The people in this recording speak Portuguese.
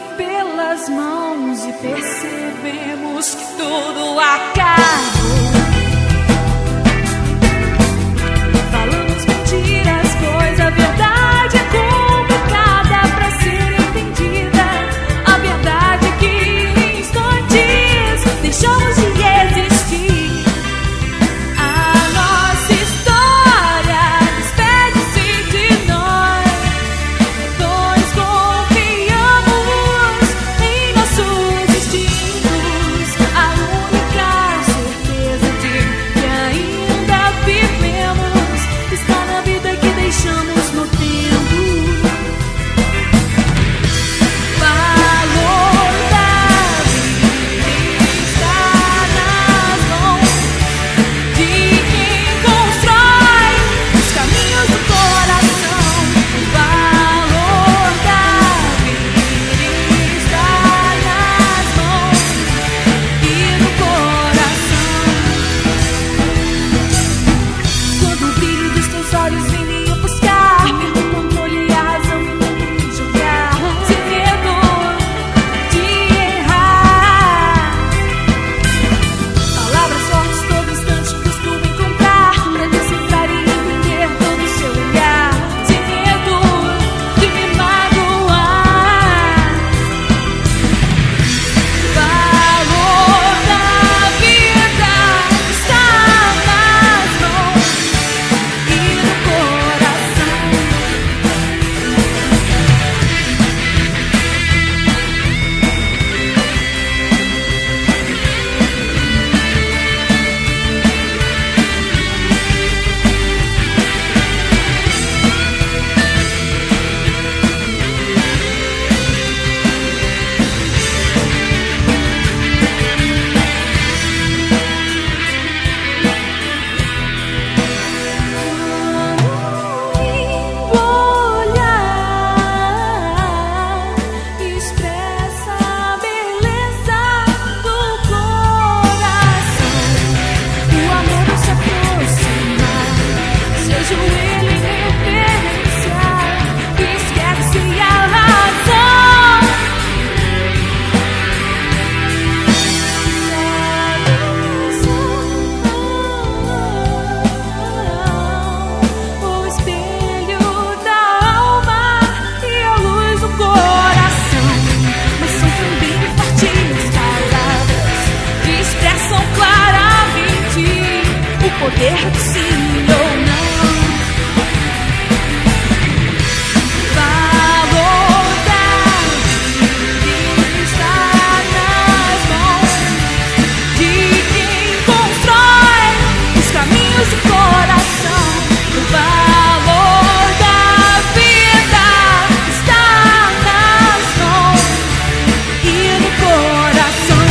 pelas mãos e percebemos que tudo acabou. Falamos mentiras, pois a verdade é complicada pra ser entendida. A verdade é que em instantes deixamos de existir. A nossa história despede-se de nós, pois confiamos em nossos instintos. A única certeza de que ainda vivemos está na vida que deixamos no tempo. Valor da vida está nas mãos de quem constrói os caminhos do coração. Valor da vida está nas mãos e no coração. Quando o brilho dos teus olhos vem me ofuscar, perco o controle e a razão me jogar, sem medo de errar. Palavras fortes todo instante costumo encontrar pra decifrar e entender todo o seu olhar, sem medo de me magoar. Valor da vida está nas mãos e no coração. O olhar expressa a beleza do coração. O amor não se aproxima, seu joelho em reverência, esquece a razão. O espelho da alma e a luz do coração. Mas são também fortes palavras que expressam claramente o poder do sim ou não. Valor da vida está nas mãos de quem constrói os caminhos do coração. O valor da vida está nas mãos e no coração.